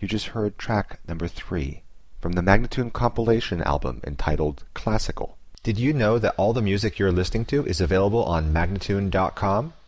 You just heard track number 3 from the Magnatune compilation album entitled Classical. Did you know that all the music you're listening to is available on Magnatune.com?